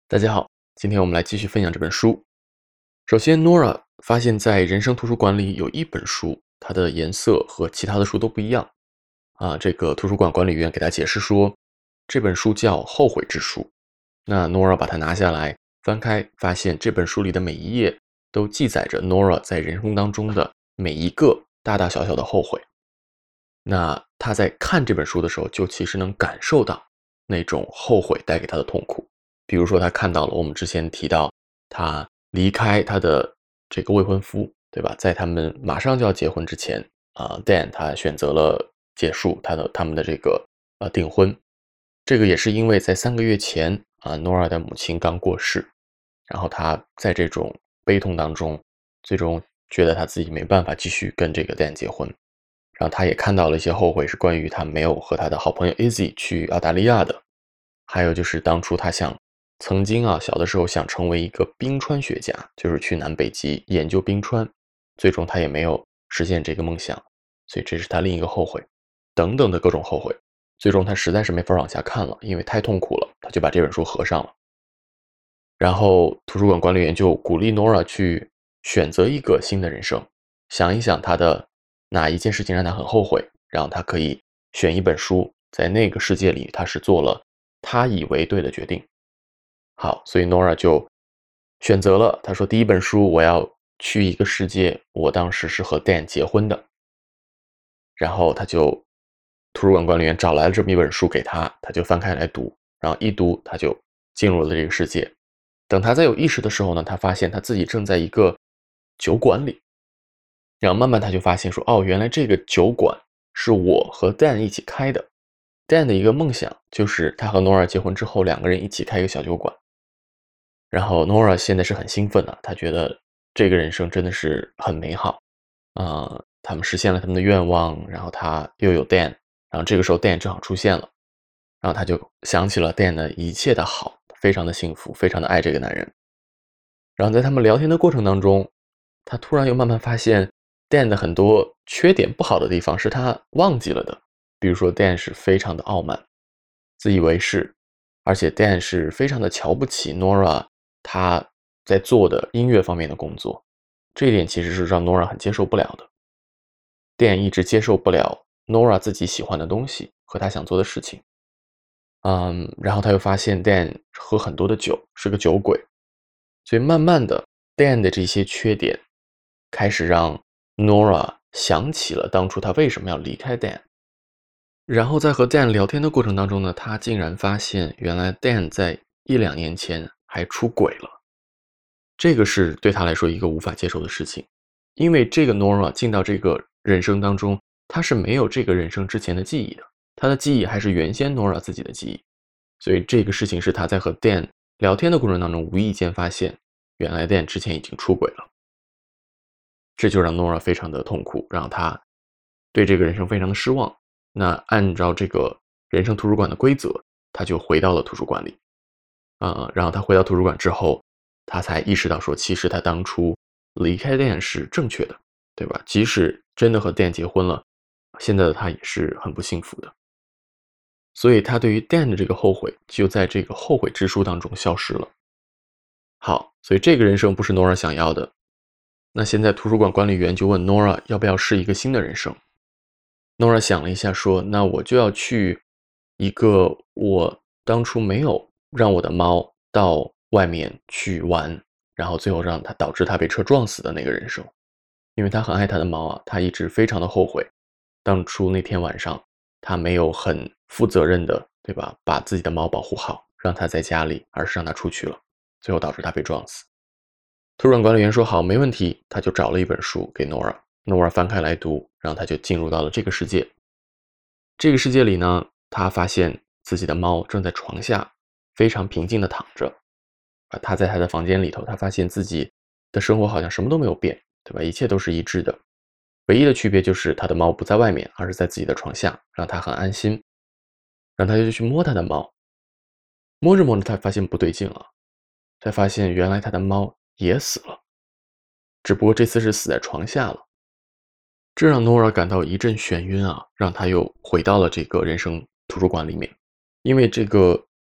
大家好，今天我们来继续分享这本书。首先，Nora 发现在人生图书馆里有一本书，它的颜色和其他的书都不一样。这个图书馆管理员给他解释说，这本书叫《后悔之书》。那 Nora 把它拿下来，翻开，发现这本书里的每一页都记载着 Nora 在人生当中的每一个大大小小的后悔。那他在看这本书的时候，就其实能感受到那种后悔带给他的痛苦。比如说，他看到了我们之前提到，他离开他的这个未婚夫，对吧？在他们马上就要结婚之前Dan 他选择了结束他们的这个订婚。这个也是因为在3个月前Nora 的母亲刚过世，然后他在这种悲痛当中，最终觉得他自己没办法继续跟这个 Dan 结婚。然后他也看到了一些后悔，是关于他没有和他的好朋友 Izzy 去澳大利亚的，还有就是当初他曾经小的时候想成为一个冰川学家，就是去南北极研究冰川，最终他也没有实现这个梦想，所以这是他另一个后悔，等等的各种后悔。最终他实在是没法往下看了，因为太痛苦了，他就把这本书合上了。然后图书馆管理员就鼓励 Nora 去选择一个新的人生，想一想他的哪一件事情让他很后悔，然后他可以选一本书，在那个世界里他是做了他以为对的决定。好，所以 Nora 就选择了，他说第一本书我要去一个世界，我当时是和 Dan 结婚的。然后图书馆管理员找来了这么一本书给他，他就翻开来读，然后一读他就进入了这个世界。等他再有意识的时候呢，他发现他自己正在一个酒馆里，然后慢慢他就发现说，哦，原来这个酒馆是我和 Dan 一起开的。Dan 的一个梦想就是他和 Nora 结婚之后，2个人一起开一个小酒馆。然后 Nora 现在是很兴奋的，他觉得这个人生真的是很美好他们实现了他们的愿望，然后他又有 Dan， 然后这个时候 Dan 正好出现了，然后他就想起了 Dan 的一切的好，非常的幸福，非常的爱这个男人。然后在他们聊天的过程当中，他突然又慢慢发现 Dan 的很多缺点不好的地方是他忘记了的，比如说 Dan 是非常的傲慢，自以为是，而且 Dan 是非常的瞧不起 Nora 他在做的音乐方面的工作，这一点其实是让 Nora 很接受不了的。Dan 一直接受不了 Nora 自己喜欢的东西和他想做的事情。然后他又发现 Dan 喝很多的酒，是个酒鬼，所以慢慢的 Dan 的这些缺点开始让 Nora 想起了当初他为什么要离开 Dan。然后在和 Dan 聊天的过程当中呢，他竟然发现原来 Dan 在1-2年前还出轨了。这个是对他来说一个无法接受的事情，因为这个 Nora 进到这个人生当中，他是没有这个人生之前的记忆的，他的记忆还是原先 Nora 自己的记忆，所以这个事情是他在和 Dan 聊天的过程当中无意间发现，原来 Dan 之前已经出轨了，这就让 Nora 非常的痛苦，让他对这个人生非常的失望。那按照这个人生图书馆的规则，他就回到了图书馆里。然后他回到图书馆之后，他才意识到说，其实他当初离开 Dan 是正确的，对吧？即使真的和 Dan 结婚了，现在的他也是很不幸福的。所以他对于 Dan 的这个后悔，就在这个后悔之书当中消失了。好，所以这个人生不是 Nora 想要的。那现在图书馆管理员就问 Nora 要不要试一个新的人生。Nora 想了一下说，那我就要去一个我当初没有让我的猫到外面去玩，然后最后导致它被车撞死的那个人生。因为他很爱他的猫他一直非常的后悔，当初那天晚上他没有很负责任的，对吧，把自己的猫保护好，让它在家里，而是让它出去了，最后导致它被撞死。图书馆管理员说好，没问题，他就找了一本书给 Nora 翻开来读，然后他就进入到了这个世界。这个世界里呢，他发现自己的猫正在床下非常平静的躺着。他在他的房间里头，他发现自己的生活好像什么都没有变，对吧？一切都是一致的，唯一的区别就是他的猫不在外面，而是在自己的床下，让他很安心。然后他就去摸他的猫，摸着摸着他发现不对劲了，才发现原来他的猫也死了，只不过这次是死在床下了。这让 Nora 感到一阵眩晕让他又回到了这个人生图书馆里面。因为这个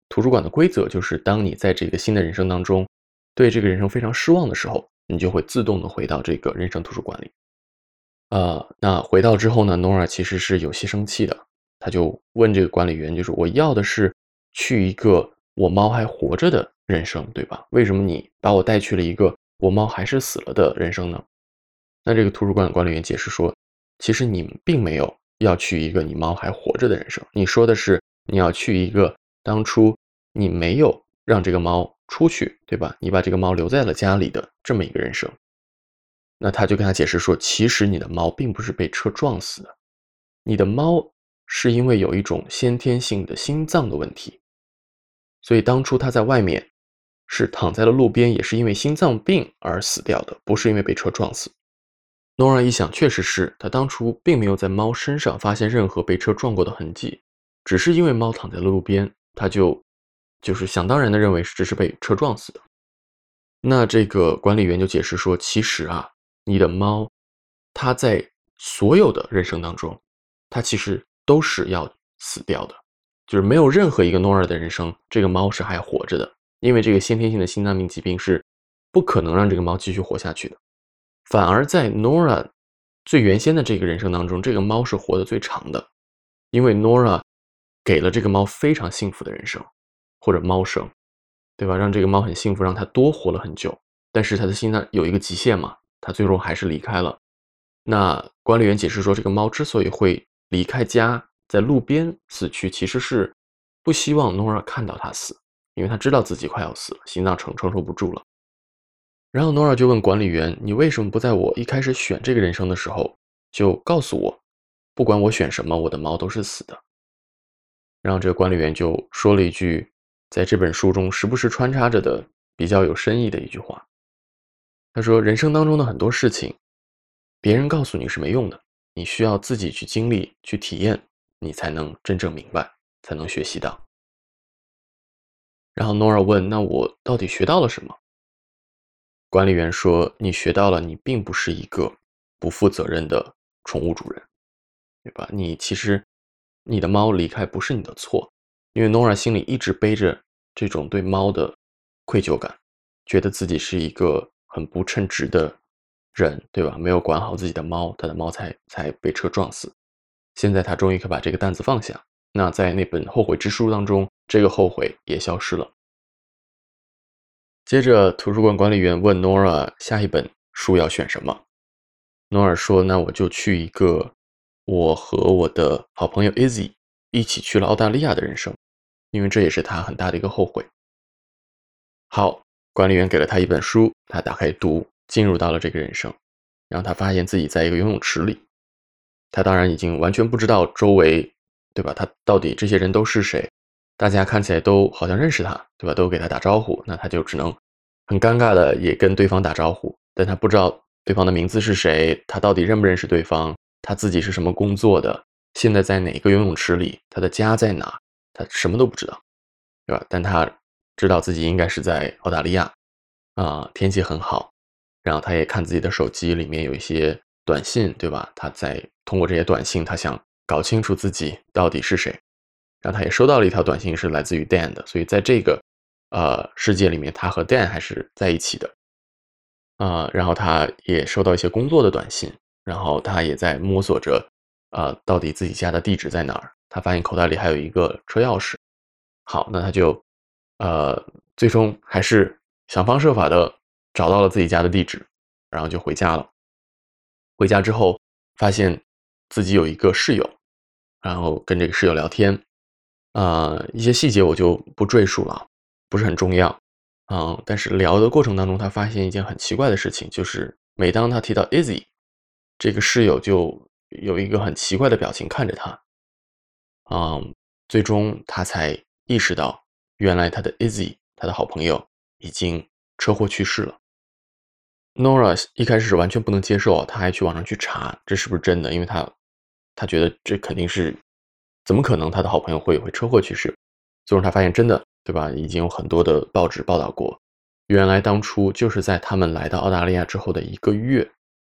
图书馆的规则就是当你在这个新的人生当中，对这个人生非常失望的时候，你就会自动的回到这个人生图书馆里。那回到之后呢，Nora 其实是有些生气的，他就问这个管理员，就是我要的是去一个我猫还活着的人生，对吧？为什么你把我带去了一个我猫还是死了的人生呢？那这个图书馆管理员解释说，其实你并没有要去一个你猫还活着的人生，你说的是你要去一个当初你没有让这个猫出去，对吧？你把这个猫留在了家里的这么一个人生。那他就跟他解释说，其实你的猫并不是被车撞死的，你的猫是因为有一种先天性的心脏的问题，所以当初它在外面是躺在了路边，也是因为心脏病而死掉的，不是因为被车撞死。Nora 一想，确实是，他当初并没有在猫身上发现任何被车撞过的痕迹，只是因为猫躺在了路边，他就是想当然的认为这是被车撞死的。那这个管理员就解释说，其实啊，你的猫，它在所有的人生当中，它其实都是要死掉的，就是没有任何一个 Nora 的人生，这个猫是还活着的，因为这个先天性的心脏病疾病是不可能让这个猫继续活下去的。反而在 Nora 最原先的这个人生当中，这个猫是活得最长的，因为 Nora 给了这个猫非常幸福的人生，或者猫生，对吧？让这个猫很幸福，让它多活了很久。但是它的心脏有一个极限嘛，它最终还是离开了。那管理员解释说，这个猫之所以会离开家，在路边死去，其实是不希望 Nora 看到它死，因为它知道自己快要死了，心脏承受不住了。然后 Nora 就问管理员：“你为什么不在我一开始选这个人生的时候就告诉我，不管我选什么，我的猫都是死的？”然后这个管理员就说了一句，在这本书中时不时穿插着的比较有深意的一句话。他说：“人生当中的很多事情，别人告诉你是没用的，你需要自己去经历、去体验，你才能真正明白，才能学习到。”然后 Nora 问：“那我到底学到了什么？”管理员说：“你学到了，你并不是一个不负责任的宠物主人，对吧？你其实，你的猫离开不是你的错，因为 Nora 心里一直背着这种对猫的愧疚感，觉得自己是一个很不称职的人，对吧？没有管好自己的猫，他的猫才被车撞死。现在他终于可以把这个担子放下。那在那本后悔之书当中，这个后悔也消失了。”接着，图书馆管理员问 Nora 下一本书要选什么。Nora 说：“那我就去一个我和我的好朋友 Izzy 一起去了澳大利亚的人生，因为这也是他很大的一个后悔。”好，管理员给了他一本书，他打开读，进入到了这个人生，然后他发现自己在一个游泳池里。他当然已经完全不知道周围，对吧？他到底这些人都是谁？大家看起来都好像认识他，对吧？都给他打招呼，那他就只能很尴尬的也跟对方打招呼，但他不知道对方的名字是谁，他到底认不认识对方，他自己是什么工作的，现在在哪个游泳池里，他的家在哪，他什么都不知道，对吧？但他知道自己应该是在澳大利亚，天气很好，然后他也看自己的手机里面有一些短信，对吧？他在通过这些短信，他想搞清楚自己到底是谁。然后他也收到了一条短信，是来自于 Dan 的，所以在这个世界里面，他和 Dan 还是在一起的。然后他也收到一些工作的短信，然后他也在摸索着，到底自己家的地址在哪儿。他发现口袋里还有一个车钥匙。好，那他就，最终还是想方设法的找到了自己家的地址，然后就回家了。回家之后，发现自己有一个室友，然后跟这个室友聊天，一些细节我就不赘述了，不是很重要。但是聊的过程当中，他发现一件很奇怪的事情，就是每当他提到 Izzy，这个室友就有一个很奇怪的表情看着他。最终他才意识到，原来他的 Izzy，他的好朋友已经车祸去世了。Nora 一开始是完全不能接受，他还去网上去查这是不是真的，因为他觉得这肯定是怎么可能他的好朋友会车祸去世？最终他发现真的，对吧？已经有很多的报纸报道过，原来当初就是在他们来到澳大利亚之后的1个月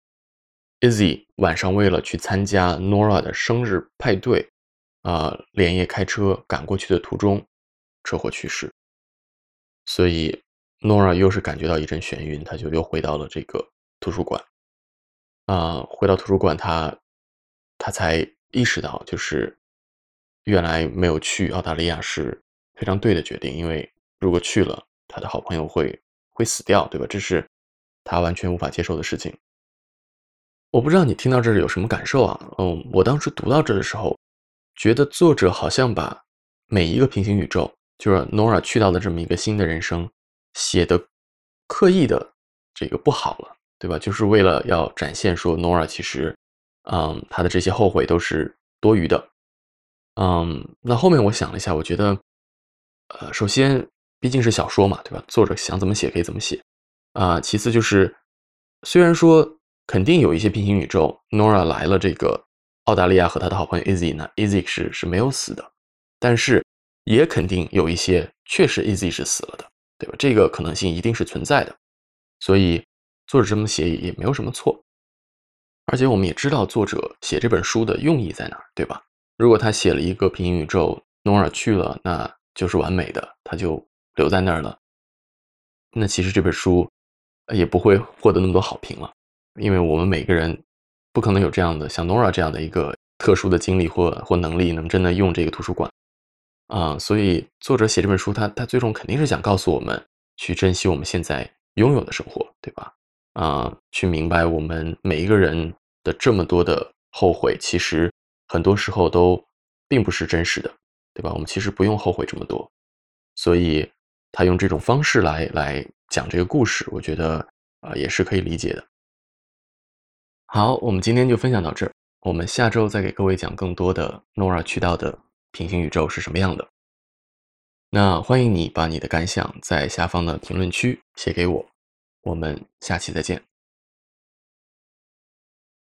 ，Izzy 晚上为了去参加 Nora 的生日派对，连夜开车赶过去的途中车祸去世。所以 Nora 又是感觉到一阵眩晕，她就又回到了这个图书馆。回到图书馆，她才意识到，就是原来没有去澳大利亚是非常对的决定，因为如果去了，她的好朋友会死掉，对吧？这是她完全无法接受的事情。我不知道你听到这儿有什么感受啊？我当时读到这的时候，觉得作者好像把每一个平行宇宙，就是 Nora 去到的这么一个新的人生，写的刻意的这个不好了，对吧？就是为了要展现说 Nora 其实，她的这些后悔都是多余的。那后面我想了一下，我觉得，首先毕竟是小说嘛，对吧？作者想怎么写可以怎么写。其次就是，虽然说肯定有一些平行宇宙，Nora 来了这个澳大利亚和他的好朋友 Izzy 呢，Izzy 是没有死的，但是也肯定有一些确实 Izzy 是死了的，对吧？这个可能性一定是存在的，所以作者这么写也没有什么错。而且我们也知道作者写这本书的用意在哪儿，对吧？如果他写了一个平行宇宙，Nora 去了，那就是完美的，他就留在那儿了。那其实这本书，也不会获得那么多好评了，因为我们每个人不可能有这样的像 Nora 这样的一个特殊的经历或能力，能真的用这个图书馆。所以作者写这本书，他最终肯定是想告诉我们，去珍惜我们现在拥有的生活，对吧？去明白我们每一个人的这么多的后悔，其实很多时候都并不是真实的，对吧？我们其实不用后悔这么多，所以他用这种方式来讲这个故事，我觉得也是可以理解的。好，我们今天就分享到这儿，我们下周再给各位讲更多的 Nora 去到的平行宇宙是什么样的。那欢迎你把你的感想在下方的评论区写给我，我们下期再见。